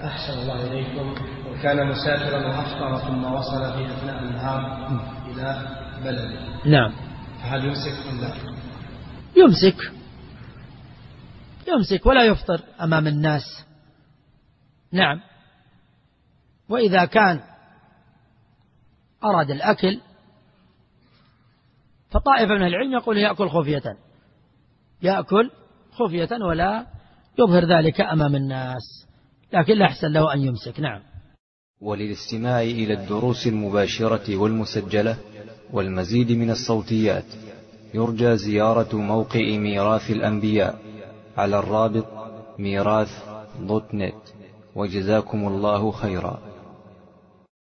أحسن الله إليكم. وكان مسافرا وأفطر ثم وصل في أثناء النهار إلى بلده، نعم، فهل يمسك أم لا؟ يمسك ولا يفطر أمام الناس. نعم. وإذا كان أراد الأكل فطائفة من العلم يقول يأكل خفية ولا يظهر ذلك أمام الناس، لكن لا أحسن له أن يمسك. نعم. وللاستماع إلى الدروس المباشرة والمسجلة والمزيد من الصوتيات يرجى زيارة موقع ميراث الأنبياء على الرابط ميراث.net. وجزاكم الله خيرا.